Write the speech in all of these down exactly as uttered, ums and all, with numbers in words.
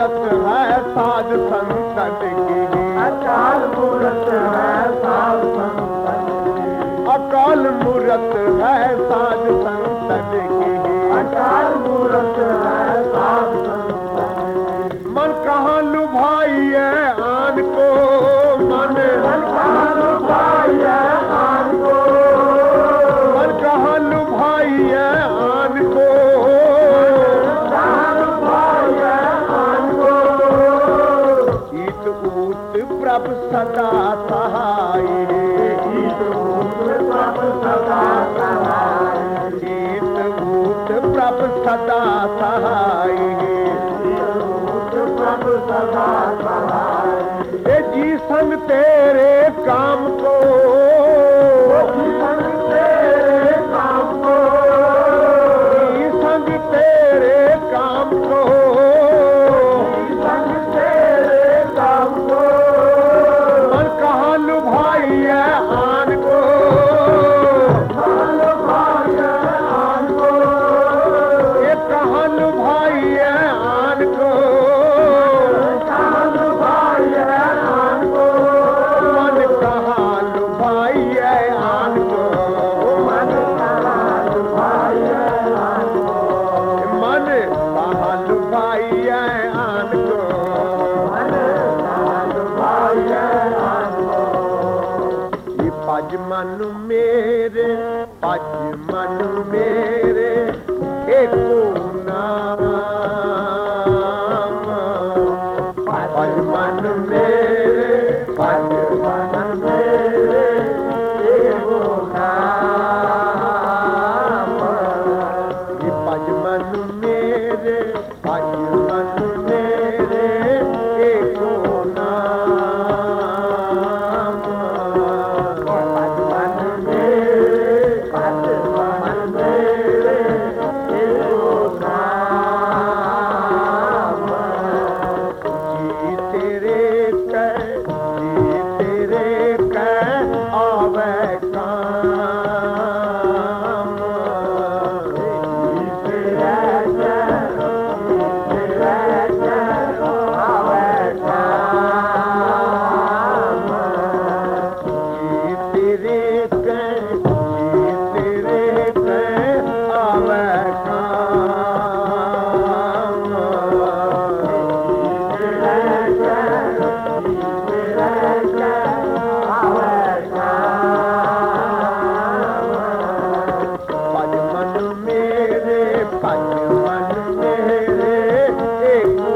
मूरत है साध संतन की, अकाल मूरत है साध संतन की, अकाल मूरत है साध संतन की, अकाल मूरत है साध संतन की। मन कहाँ लुभाइए आन को, मन मन कहाँ लुभाइए आन को, मन कहाँ लुभाइए आन को, कहाँ लुभाइए आन को। ईत ऊत प्रभु सदा सहाय, ईत ऊत प्रभु सदा सहाय, ईत ऊत प्रभु सदा सहाय, प्रभु सदा सहाय। ए जी संग तेरे काम को, जी संग तेरे काम को, जी संग तेरे काम को, जी संग तेरे काम को। मन कहाँ लुभाइए आन को, कहाँ लुभाइए आन को, ये कहाँ लुभाइए आन को, कहाँ लुभाइए आन को। मन कहाँ लुभाइए आन को, मन कहाँ लुभाइए आन को, मन कहाँ लुभाइए आन को। मन कहाँ लुभाइए आन को। ये पज मन मेरे, पज मन मेरे एको नाम, पज मन मेरे, पज मन मेरे एगो नाम। ये पज मन मेरे, पज मन मेरे एको नाम, पद मन मेरे, पद मन मेरे एगो नाम। जी तेरे कै, जी तेरे कै आवे काम, जी तेरे जय, जी तेरे जय आवे काम। जी तेरे कै, जी तेरे कै आवे काम, तेरे जय, जी तेरे जय आवे काम। पज मन मेरे, पज मन मेरे एको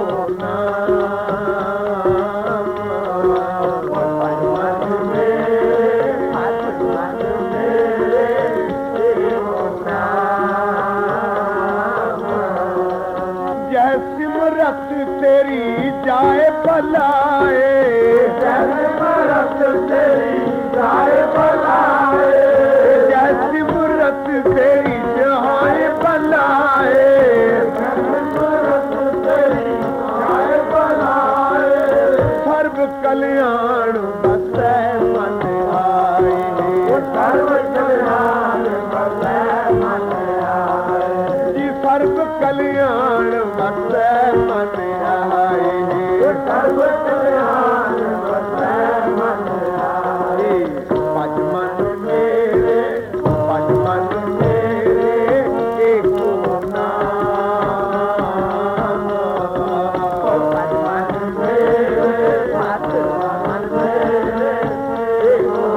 नाम, पद मन मेरे, पद मन मेरे एगो नाम। जय सिमरत तेरी जाए भलाए, जय सिमरत तेरी जाए भलाए, जय सिमरत तेरी जाए भलाए, जय सिमरत तेरी जाए भलाए। सर्व कल्याण बसै मन आए, सर्व कल्याण बसै मन आए, जी सर्व कल्याण बसै मन आए, सर्व कल्याण बसै मन आए। पज मन मेरे, पज मन मेरे एको नाम, पद मन मेरे, पद मन मेरे एगो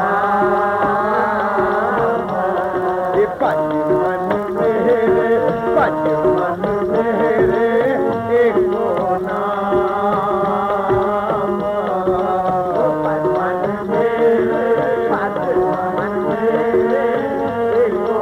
नाम। ये पज मन मेरे, पज मन मेरे एको नाम, पद मन मेरे, पद मन मेरे एगो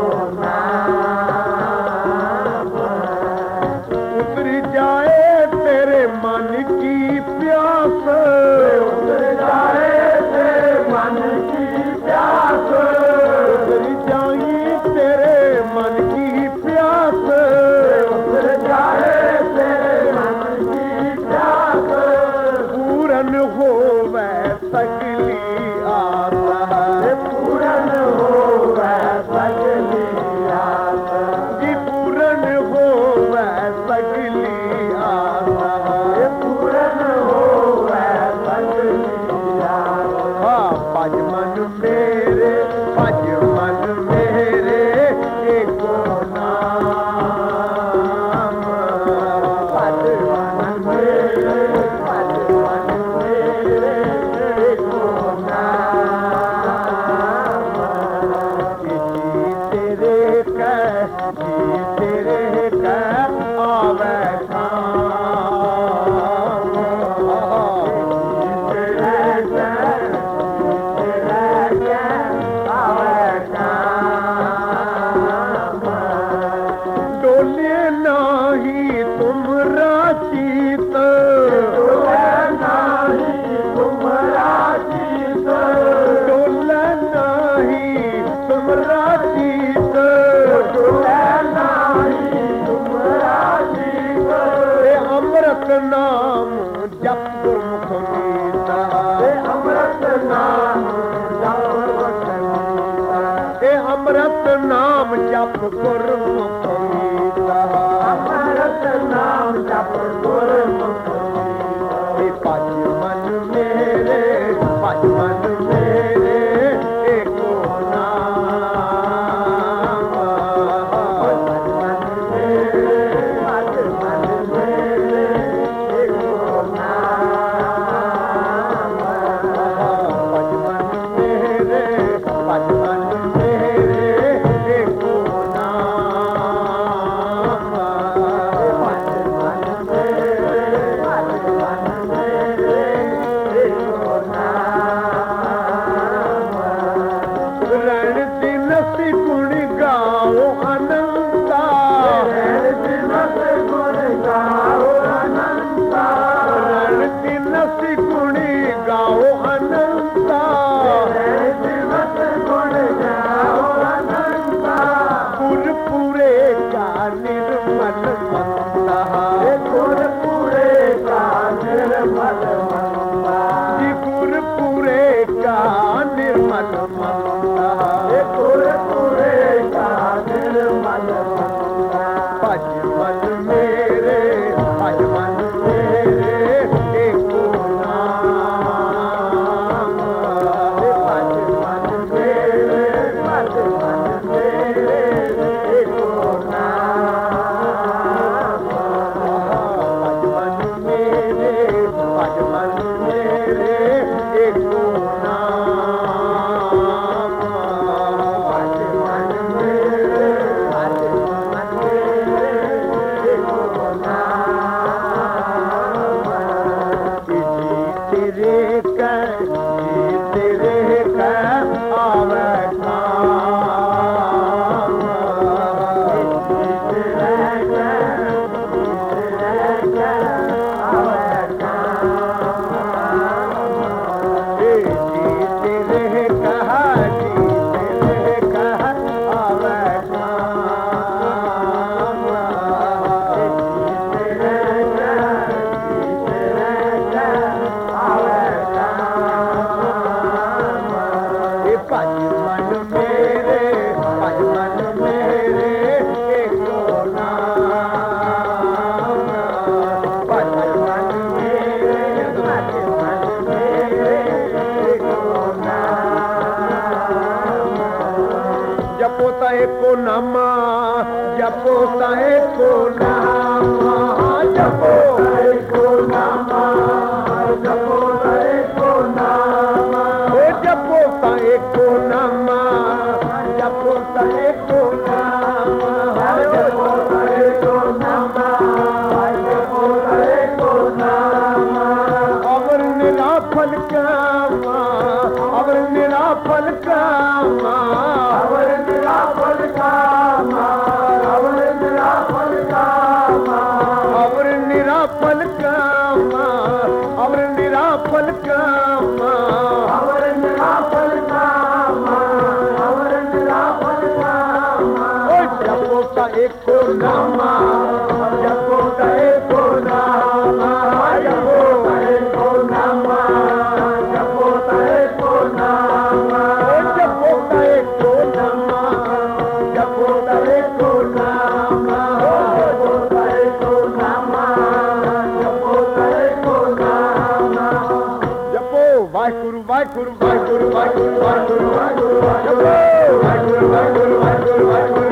नाम। उतर जाए तेरे मन की प्यास, उतर जाए तेरे मन की प्यास, उतर जाए तेरे मन की प्यास, उतर जाए तेरे मन की प्यास। पूरन होवे सकली आशा, पूरन होवे सकली आशा, जी पूरन होवे सकली आशा, ਨਾਮ ਜਪ ਗੁਰਮੁਖ ਗੀਤਾ ਇਹ ਅੰਮ੍ਰਿਤ ਨਾਮ ਜਪ ਗੁਰਮੁਖ ਗੀਤਾ ਇਹ ਅੰਮ੍ਰਿਤ ਨਾਮ ਜਪ ਗੁਰਮੁਖ ਗੀਤਾ ਅੰਮ੍ਰਿਤ ਨਾਮ ਜਪ ਗੁਰਮੁਖ ਇਹ ਭਜ ਮਨ ਮੇਰੇ ਭਜ ਮਨ ਮੇਰੇ ਏਕੋ ਨਾਮ ਭਜ ਮਨ ਮੇਰੇ ਭਜ ਮਨ ਮੇਰੇ ਏਕੋ ਨਾਮ ਭਜ ਮਨ ਮੇਰੇ ਭਜ ਮਨ ਮੇਰੇ ਏਕੋ ਨਾਮ ਭਜ ਮਨ ਮੇਰੇ ਭਜ ਮਨ ਮੇਰੇ ਏਕੋ ਨਾਮ ਰਣ ਦੀ ਨਸੀ ਗੁਣ ਗਾਓ ਅਨੰਤਾ ਰਹਿਣ ਦਿਨਸ ਗੁਣ ਗਾਓ ਅਨੰਤਾ ਰਣ ਦੀ ਨਸੀ ਗੁਣ ਗਾਓ ਅਨੰਤਾ ਰਹਿਣ ਦਿਨਸ ਗੁਣ ਗਾਓ ਅਨੰਤਾ ਗੁਰ ਪੂਰੇ ਕਾ ਨਿਰਮਲ ਮੰਤਾ ਇਹ ਗੁਰ ਪੂਰੇ ਕਾ ਨਿਰਮਲ ਮੰਤਾ ਜੀ ਗੁਰ ਪੂਰੇ ਕਾ ਨਿਰਮਲ ਮੰਤਾ ਇਹ ਗੁਰ ਪੂਰੇ ਕਾ ਨਿਰਮਲ ਮੰਤਾ ਭਜ ਮਨ ਮੇਰੇ ਭਜ ਮਨ ਮੇਰੇ ਏਕੋ ਨਾਮ ਭਜ ਮਨ ਮੇਰੇ ਭਜ ਮਨ ਮੇਰੇ ਏਕੋ ਨਾਮ ਭਜ ਮਨ ਮੇਰੇ ਭਜ ਮਨ ਮੇਰੇ ਏਕੋ ਨਾਮ ਭਜ ਮਨ ਮੇਰੇ ਭਜ ਮਨ ਮੇਰੇ ਏਕੋ ਨਾਮ ਜੀ ਤੇਰੇ ਕੈ ਜੀ ਤੇਰੇ ਕੈ ਆਵੇ ਨਾਮ ਏ ਜੀ ਤੇਰੇ ਕਹਾ ਜੀ ਤੇਰੇ ਕਹਾ ਆਵੇ ਨਾਮ ਇਹ ਭਜ ਮਨ ਮੇਰੇ ਭਜ ਮਨ ਮੇਰੇ ਏਕੋ ਨਾਮ ਭਜ ਮਨ ਮੇਰੇ ਭਜ ਮਨ ਮੇਰੇ ਏਕੋ ਨਾਮ ਜਪੋ ਤਾ ਏਕੋ ਨਾਮਾ ਜਪੋ ਤਾ ਏਕੋ ਨਾਮਾ ਜਪੋ ਏਕੋ ਨਾਮਾ ਜਪੋ ਏਕੋ ਨਾਮਾ ਓ ਜਪੋ ਤਾ ਏਕੋ ਨਾਮਾ ਜਪੋ ਤਾ ਏਕੋ ਨਾਮਾ ਜਪੋ ਏਕੋ ਨਾਮਾ ਜਪੋ ਏਕੋ ਨਾਮਾ ਅਵਰ ਨਿਰਾਫਲ ਕਾਮਾ ਅਵਰ ਨਿਰਾਫਲ ਕਾਮਾ ਅਵਰ ਨਿਰਾਫਲ ਕਾਮਾ ਅਵਰ ਨਿਰਾਫਲ ਕਾਮਾ ਅਵਰ ਨਿਰਾਫਲ ਕਾਮਾ ਅਵਰ ਨਿਰਾਫਲ ਕਾਮਾ ਅਵਰ ਨਿਰਾਫਲ ਕਾਮਾ ਅਵਰ ਨਿਰਾਫਲ ਕਾਮਾ ਓ ਜਪੋ ਤਾ ਏਕੋ ਨਾਮਾ ਜਪੋ ਏਕੋ ਨਾਮਾ ਜਪੋ ਏਕੋ ਨਾਮਾ ਜਪੋ ਏਕੋ ਨਾਮਾ ਓ ਜਪੋ ਤਾ ਏਕੋ ਨਾਮਾ ਜਪੋ ਏਕੋ ਨਾਮਾ ਜਪੋ ਏਕੋ ਨਾਮਾ ਜਪੋ ਏਕੋ ਨਾਮਾ ਜਪੋ ਵਾਹਿਗੁਰੂ ਵਾਹਿਗੁਰੂ ਵਾਹਿਗੁਰੂ ਵਾਹਿਗੁਰੂ ਵਾਹਿਗੁਰੂ ਵਾਹਿਗੁਰੂ ਜਪੋ ਵਾਹਿਗੁਰੂ ਵਾਹਿਗੁਰੂ ਵਾਹਿਗੁਰੂ ਵਾਹਿਗੁਰੂ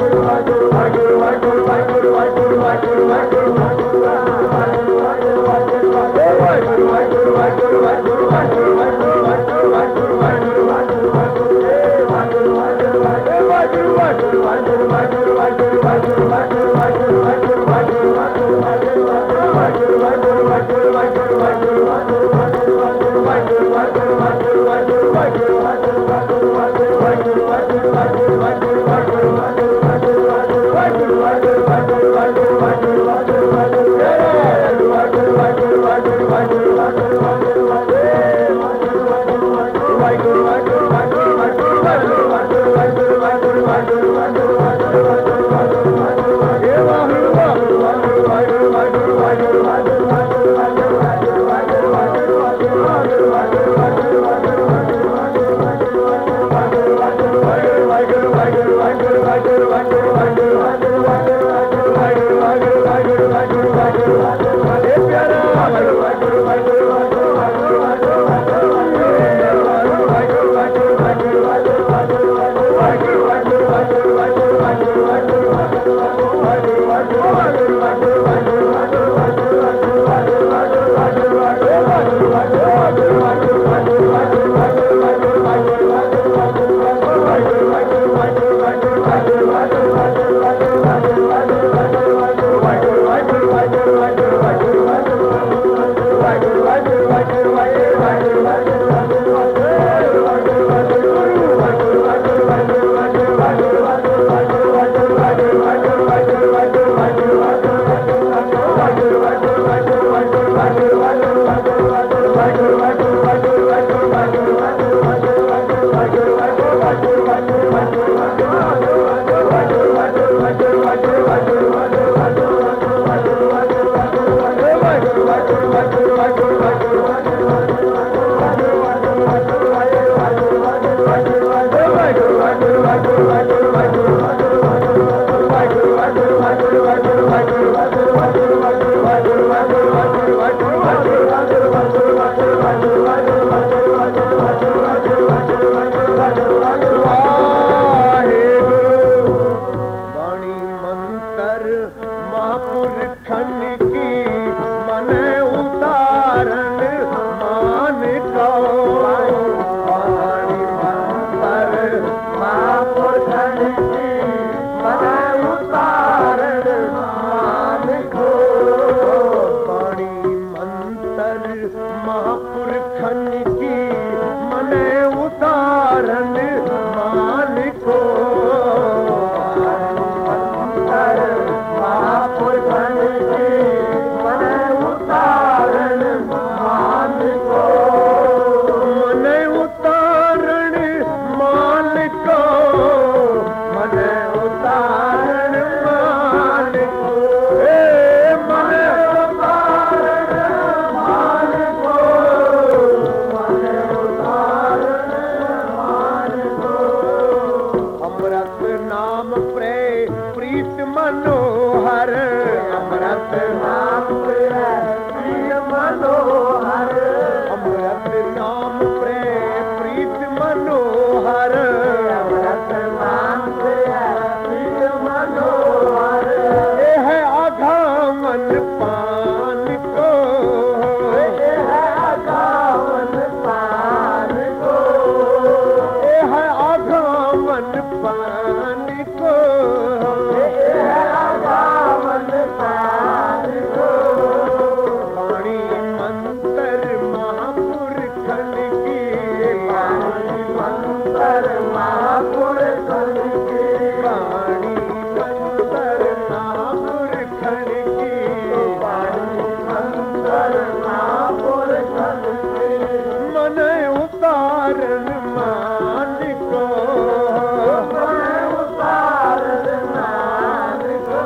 Thank you. प्रे प्रीत मनोहर अमृत नाम प्रीत मनोहर अमृत नाम प्रे प्रीत मनोहर अमृत नाम प्रीत मनोहर ये है आघावन पान को ये है आघावन पान को ये है आघावन पान को ये है आघावन पान को वाणी मंत्र महापुरखन की वाणी मंत्र महापुरखन की वाणी मंत्र महापुरखन की वाणी मंत्र महापुरखन की मन उतारन मान को मन उतारन मान को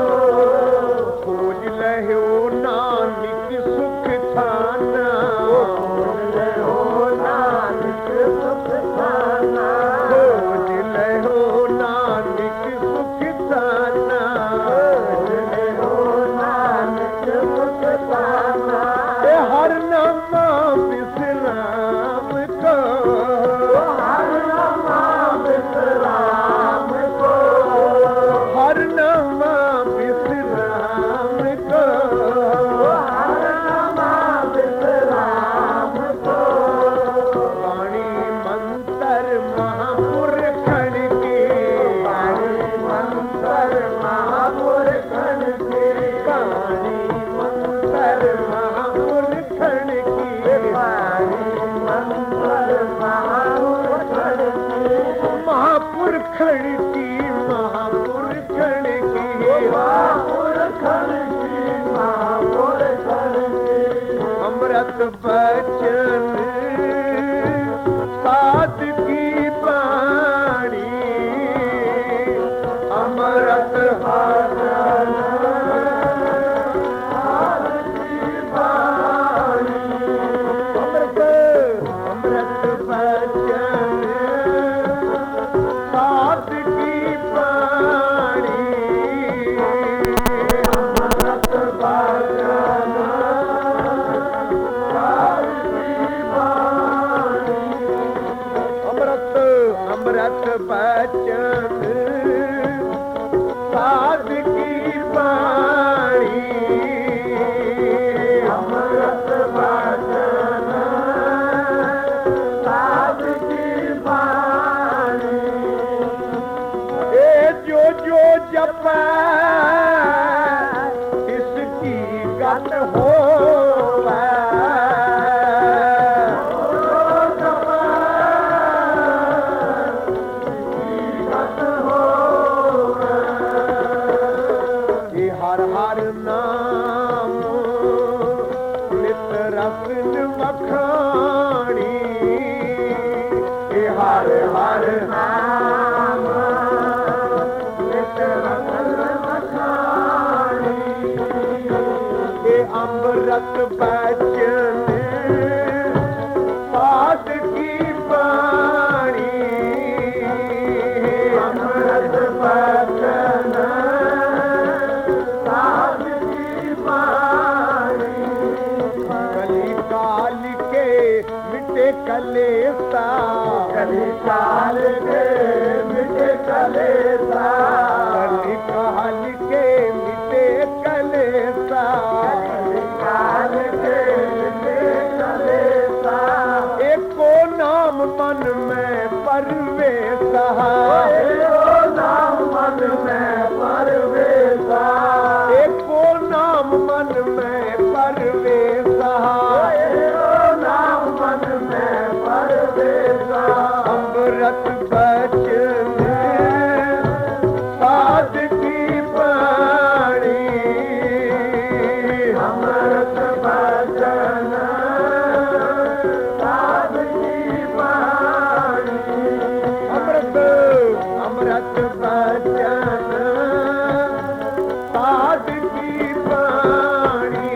खोज लहो नानक सुख थाना खोज लहो नानक सुख थाना खोज लहो नानक सुख थाना खोज लहो नानक सुख थाना ए हर नाम विश्राम को हर नाम विश्राम को हर नाम विश्राम को हर नाम विश्राम को वाणी मंत्र महापुरखन की वाणी मंत्र महापुरखन की वाणी मंत्र महापुरखन की वाणी मंत्र महापुरखन की महापुरखन की महापुरखन की महापुरखन की महापुरखन की अमृत बचन साध की वाणी अमृत भजन साध की वाणी अमृत अमृत बचन साध की वाणी अमृत भजन साध की वाणी अमृत अमृत बचन साध की वाणी अमृत बचन साध की वाणी ए जो जो जपै इसकी गत होवै ये हर हर नाम नित रसन वखाणी ये हर हर नाम नित रसन वखाणी ये अमृत बचन साध की वाणी अमृत बचन साध की वाणी कली काल के मिटे कलेसा कली काल के मिटे कलेसा कली काल के मिटे कलेसा कली काल के मिटे कलेसा एको नाम मन में परवेसा एको नाम मन में परवेसा एको नाम मन में परवेसा एको नाम मन में परवेसा अमृत बचन साध की वाणी अमृत बचन साध की वाणी अमृत अमृत बचन साध की वाणी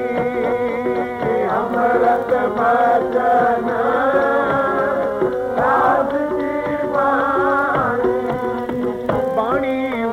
अमृत बचन साध की वाणी वाणी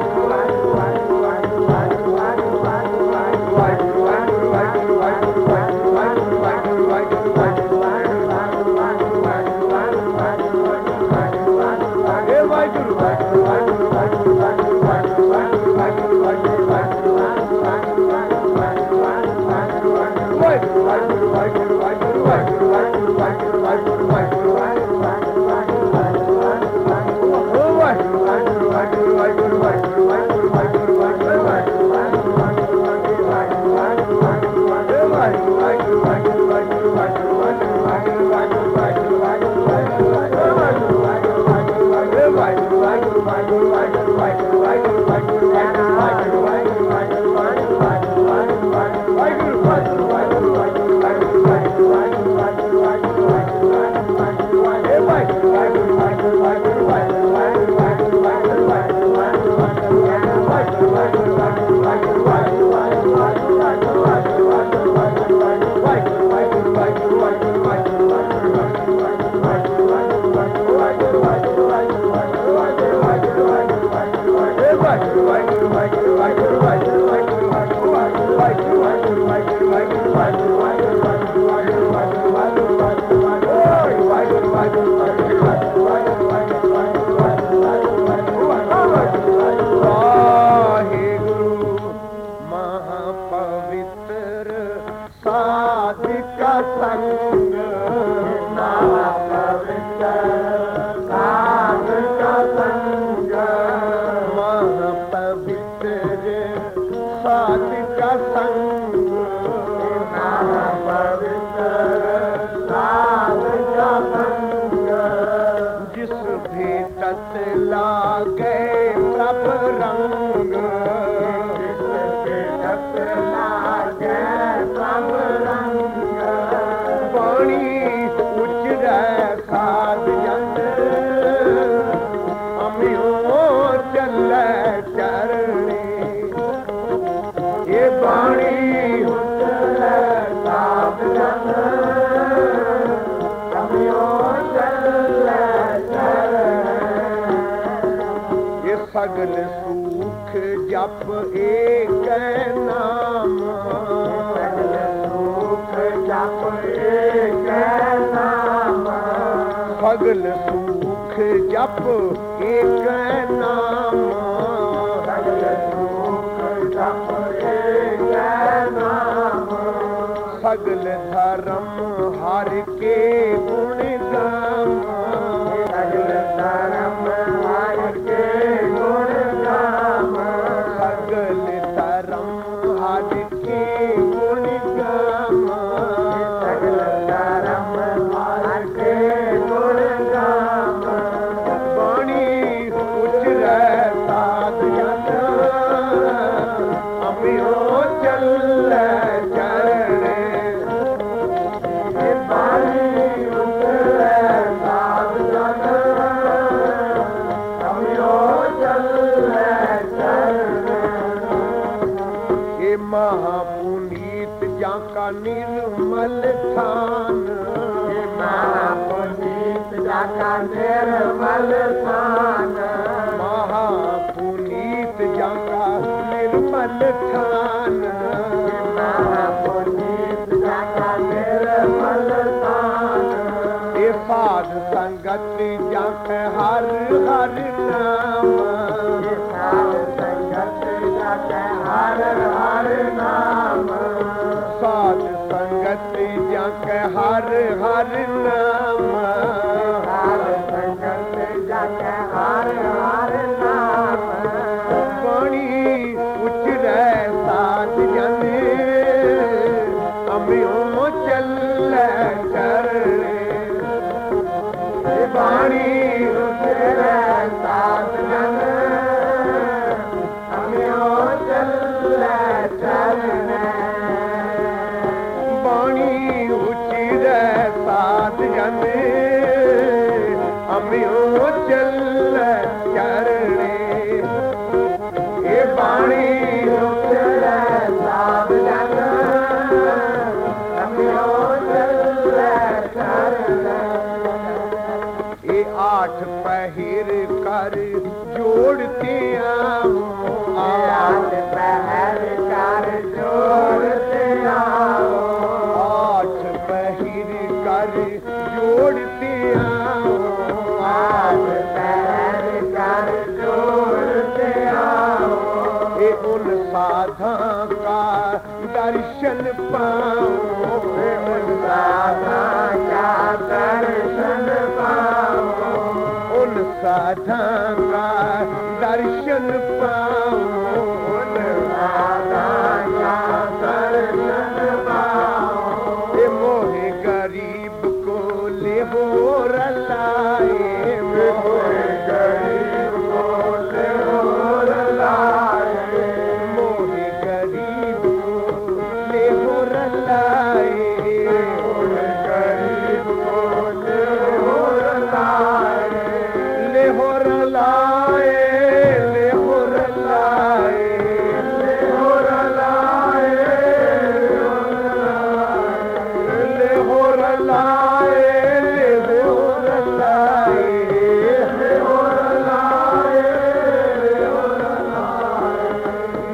सगल सुख जप एक नाम, सगल सुख जप एक नाम, सगल सुख जप एक नाम, सगल सुख जप एक नाम, सगल धर्म हर के गुण गाम, सगल धर्म हर के महापुनीत जाका निर्मल थान, महापुनीत जाका निर्मल थान, महापुनीत जाका निर्मल थान, महापुनीत जाका निर्मल थान, ये साध संगत जाक हर हर नाम, साध संगत जाक हर हर नाम, साध संगत जाक हर हर नाम, साध संगत जाक हर हर नाम, बड़ी उचरे साध जने अम्यों चल करने, बड़ी उचरे साध जने अम्यों चल करने, बाणी उचिर साध जने अम्यों चल करने, ये बाणी उचिर साध जने अम्यों चल करने, ये आठ पहर कर जोड़ते आओ, आठ पहर कर जोड़ते आओ, आठ पहर कर जोड़ते आओ, आठ पहर कर जोड़ते आओ, ये उन साधा का दर्शन पाओ, उन साधा का दर्शन पाओ, उन साधा का दर्शन पाओ, उन साधा का दर्शन पाओ, ये मोहे गरीब को ले हो रलाए, मोहे गरीब को ले हो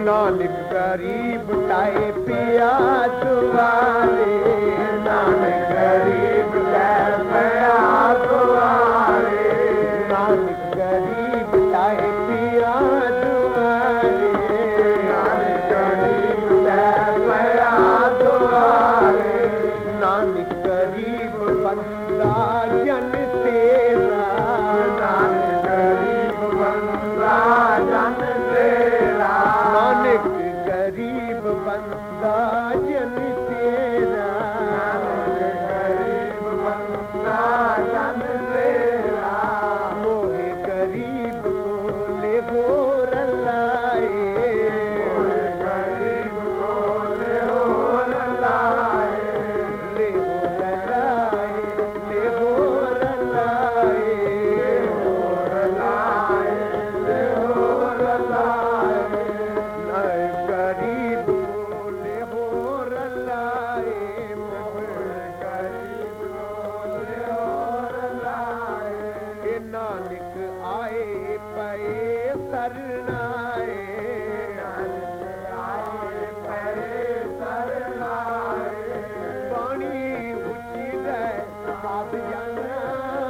नानक गरीब टाए पिया दुआरे नानक गरीब टाए पिया दुआरे नानक गरीब टाए पिया दुआरे नानक गरीब टाए पिया दुआरे नानक गरीब बंदा जन तेरा नानक गरीब बंदा जन तेरा नानक गरीब बंदा जन तेरा नानक गरीब बंदा जन तेरा मोहे गरीब को ले हो रलाए मोहे गरीब को ले हो रलाए ले हो रलाए ले हो रलाए ले हो रलाए ले हो रलाए नाय गरीब को ले हो रलाए मोहे गरीब को ले हो रलाए ए नानक आए पए सरनाए नानक आए पए सरनाए पानी उची गए साथ जाना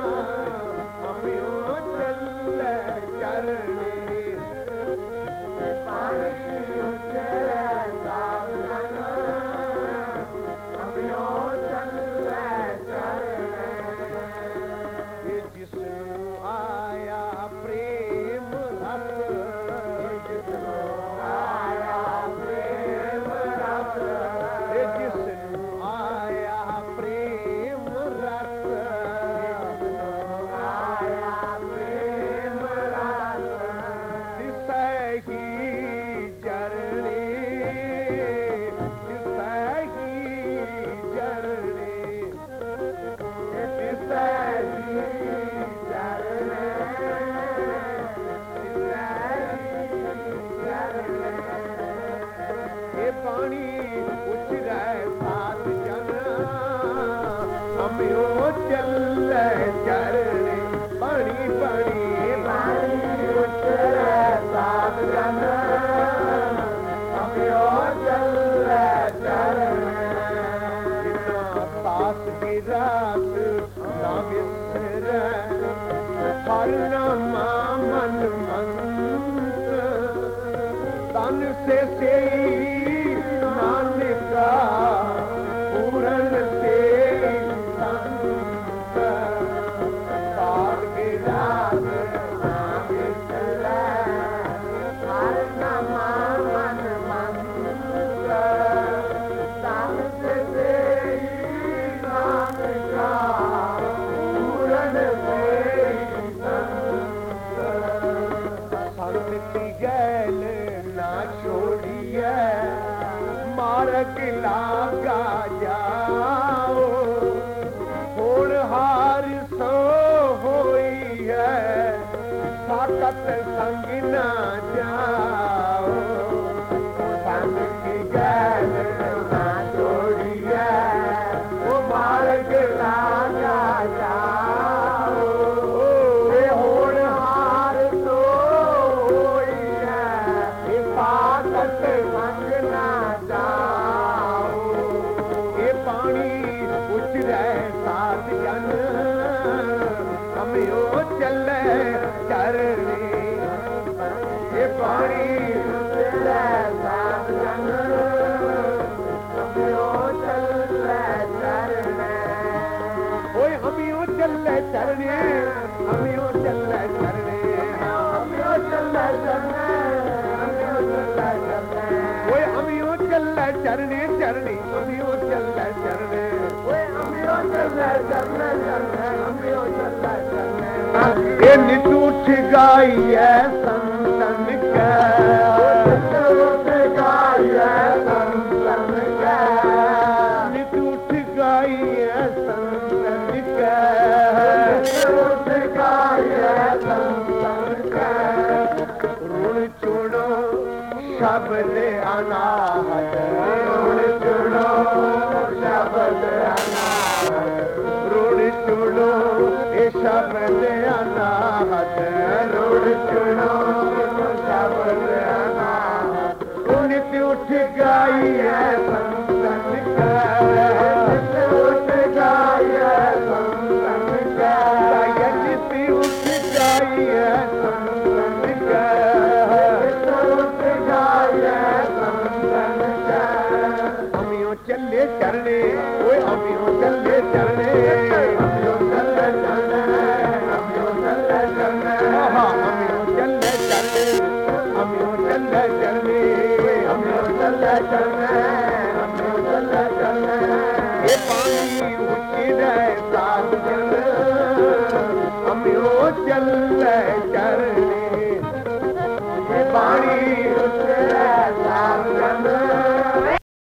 हमियों चल चरने पानी उची गए साथ जाना हमियों चल चरने जिसनु आया प्रेम रस जिसनु आया प्रेम रस जिसनु आया प्रेम रस जिसनु आया प्रेम रस सही चरणे सही चरणे ये पानी उछले साथ जाना हमियों चल चरने पानी पानी पानी उछले साथ जाना हमियों चल चरने जितना पास की रात ना बिसर हर नमा मन मंत्र तन से से नानका पूरन से संत पार की रात ना बिसर हर नमा मन मंत्र तन से से नानका पूरन से संत की गैल ना छोड़िए मार्ग लागा जाओ होण हार सो होई है साकत संग ना जाओ संत की गैल ना छोड़िए वो मार्ग लागा जाओ होण हार सो होई है साकत संग ना जाओ ये पानी उछले साथ जन हमियों चले चरने ये पानी उछले साथ जन हमियों चले चरने ओए हमियों चले चरने हमियों चले चरने हमियों चले चरने हमियों चले चरने ओए हमियों चले चरने चरने हमियों चले चरने ओए हमियों चले चरने चरने हमियों चले चरने ये निटूठ गाई है संतन के निटूठ गाई है संतन के निटूठ गाई है संतन के निटूठ गाई है संतन के ऋण चुनो शब्द अनाहत ऋण चुनो शब्द अनाहत ऋण चुनो ये शब्द अनाहत ऋण चुनो शब्द अनाहत गाइए संतन का चित उठ गाइए संतन का चित उठ गाइए संतन का चित उठ गाइए संतन का अमियों चले चरणे ओए अमियों चले चरणे अमियों चले चरणे अमियों चले चरणे हाँ अमियों चले चरणे अमियों चले चरणे अमियों चले चरणे अमियों चले चरणे ये पानी उठी रहे साथ जल अमियों चले चरणे ये पानी उठी